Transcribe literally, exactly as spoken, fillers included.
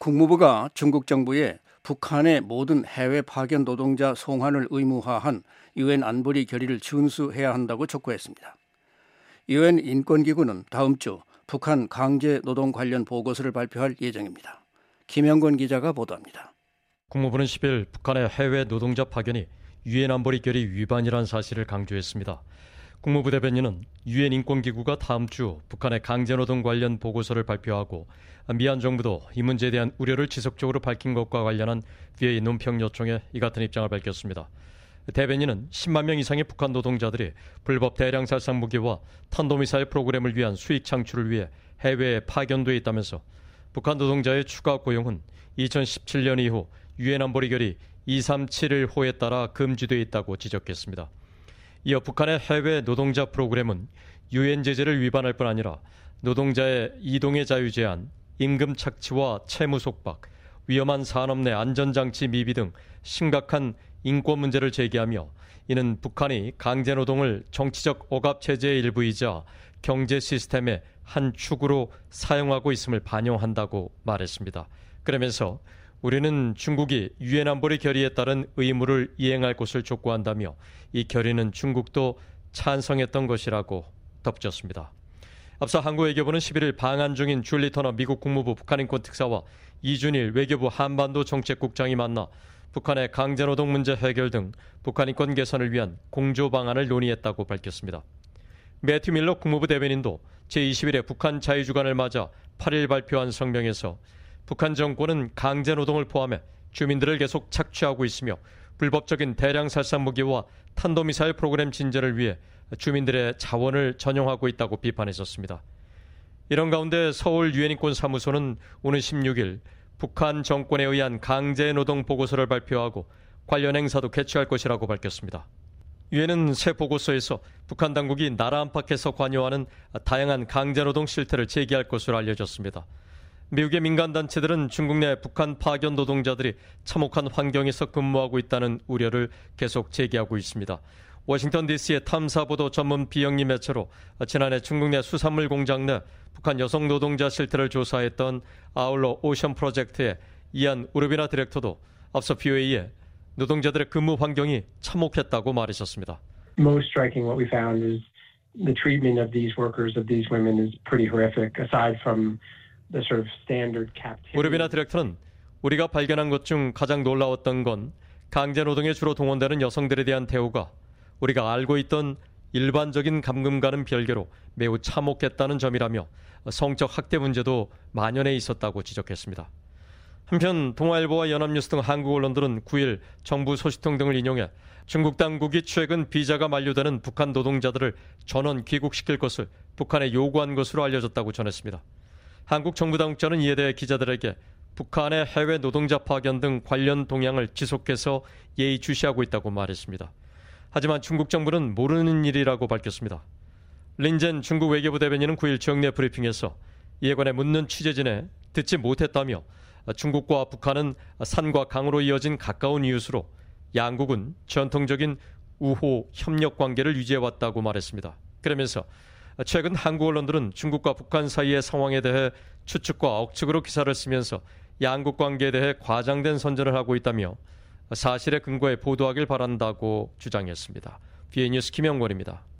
국무부가 중국 정부에 북한의 모든 해외 파견 노동자 송환을 의무화한 유엔 안보리 결의를 준수해야 한다고 촉구했습니다. 유엔 인권기구는 다음 주 북한 강제 노동 관련 보고서를 발표할 예정입니다. 김영권 기자가 보도합니다. 국무부는 십일 북한의 해외 노동자 파견이 유엔 안보리 결의 위반이라는 사실을 강조했습니다. 국무부 대변인은 유엔 인권기구가 다음 주 북한의 강제노동 관련 보고서를 발표하고 미얀 정부도 이 문제에 대한 우려를 지속적으로 밝힌 것과 관련한 비에이 논평 요청에 이 같은 입장을 밝혔습니다. 대변인은 십만 명 이상의 북한 노동자들이 불법 대량 살상 무기와 탄도미사일 프로그램을 위한 수익 창출을 위해 해외에 파견돼 있다면서 북한 노동자의 추가 고용은 이천십칠 년 이후 유엔 안보리 결의 이백삼십칠 호에 따라 금지되어 있다고 지적했습니다. 이어 북한의 해외 노동자 프로그램은 유엔 제재를 위반할 뿐 아니라 노동자의 이동의 자유 제한, 임금 착취와 채무 속박, 위험한 산업 내 안전장치 미비 등 심각한 인권 문제를 제기하며 이는 북한이 강제노동을 정치적 억압 체제의 일부이자 경제 시스템의 한 축으로 사용하고 있음을 반영한다고 말했습니다. 그러면서 우리는 중국이 유엔 안보리 결의에 따른 의무를 이행할 것을 촉구한다며 이 결의는 중국도 찬성했던 것이라고 덧붙였습니다. 앞서 한국 외교부는 십일 일 방한 중인 줄리 터너 미국 국무부 북한인권 특사와 이준일 외교부 한반도 정책국장이 만나 북한의 강제노동 문제 해결 등 북한 인권 개선을 위한 공조 방안을 논의했다고 밝혔습니다. 매튜 밀러 국무부 대변인도 제이십일 회 북한 자유주간을 맞아 팔 일 발표한 성명에서 북한 정권은 강제노동을 포함해 주민들을 계속 착취하고 있으며 불법적인 대량 살상 무기와 탄도미사일 프로그램 진전을 위해 주민들의 자원을 전용하고 있다고 비판했었습니다. 이런 가운데 서울 유엔인권사무소는 오는 십육 일 북한 정권에 의한 강제노동 보고서를 발표하고 관련 행사도 개최할 것이라고 밝혔습니다. 유엔은 새 보고서에서 북한 당국이 나라 안팎에서 관여하는 다양한 강제노동 실태를 제기할 것으로 알려졌습니다. 미국의 민간단체들은 중국 내 북한 파견 노동자들이 참혹한 환경에서 근무하고 있다는 우려를 계속 제기하고 있습니다. 워싱턴 디씨의 탐사보도 전문 비영리 매체로 지난해 중국 내 수산물 공장 내 북한 여성 노동자 실태를 조사했던 아울러 오션 프로젝트의 이안 우르비나 디렉터도 앞서 비오에이에 노동자들의 근무 환경이 참혹했다고 말했었습니다. Most striking what we found is the treatment of these workers, of these women is pretty horrific aside from the sort of standard captivity. 우르비나 디렉터는 우리가 발견한 것 중 가장 놀라웠던 건 강제노동에 주로 동원되는 여성들에 대한 대우가 우리가 알고 있던 일반적인 감금과는 별개로 매우 참혹했다는 점이라며 성적 학대 문제도 만연해 있었다고 지적했습니다. 한편 동아일보와 연합뉴스 등 한국 언론들은 구 일 정부 소식통 등을 인용해 중국 당국이 최근 비자가 만료되는 북한 노동자들을 전원 귀국시킬 것을 북한에 요구한 것으로 알려졌다고 전했습니다. 한국 정부 당국자는 이에 대해 기자들에게 북한의 해외 노동자 파견 등 관련 동향을 지속해서 예의주시하고 있다고 말했습니다. 하지만 중국 정부는 모르는 일이라고 밝혔습니다. 린젠 중국 외교부 대변인은 구 일 정례 브리핑에서 이에 관해 묻는 취재진에 듣지 못했다며 중국과 북한은 산과 강으로 이어진 가까운 이웃으로 양국은 전통적인 우호 협력 관계를 유지해왔다고 말했습니다. 그러면서 최근 한국 언론들은 중국과 북한 사이의 상황에 대해 추측과 억측으로 기사를 쓰면서 양국 관계에 대해 과장된 선전을 하고 있다며 사실에 근거해 보도하길 바란다고 주장했습니다. 비에이 뉴스 김영권입니다.